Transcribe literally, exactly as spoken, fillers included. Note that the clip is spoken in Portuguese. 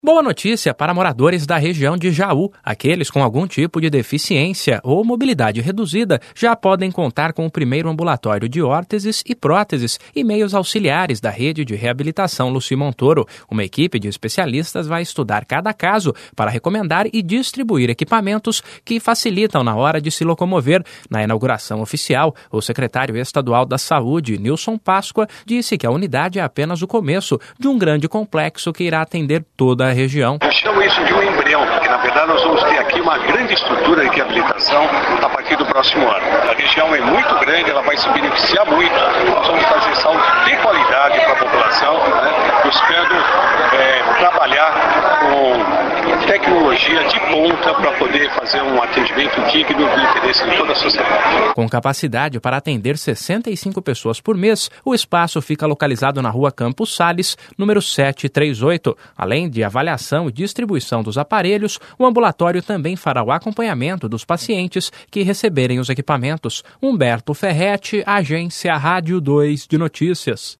Boa notícia para moradores da região de Jaú. Aqueles com algum tipo de deficiência ou mobilidade reduzida já podem contar com o primeiro ambulatório de órteses e próteses e meios auxiliares da rede de reabilitação Luci Montoro. Uma equipe de especialistas vai estudar cada caso para recomendar e distribuir equipamentos que facilitam na hora de se locomover. Na inauguração oficial, o secretário estadual da Saúde, Nilson Páscoa, disse que a unidade é apenas o começo de um grande complexo que irá atender toda a região. Eu chamo isso de um embrião, porque na verdade nós vamos ter aqui uma grande estrutura de reabilitação a partir do próximo ano. A região é muito grande, ela vai se beneficiar muito. Nós vamos fazer saúde de qualidade para a população, né, buscando é, trabalhar com tecnologia de ponta para poder fazer um atendimento digno do interesse de toda a sociedade. Com capacidade para atender sessenta e cinco pessoas por mês, o espaço fica localizado na rua Campos Sales, número setecentos e trinta e oito. Além de avaliação e distribuição dos aparelhos, o ambulatório também fará o acompanhamento dos pacientes que receberem os equipamentos. Humberto Ferretti, Agência Rádio dois de Notícias.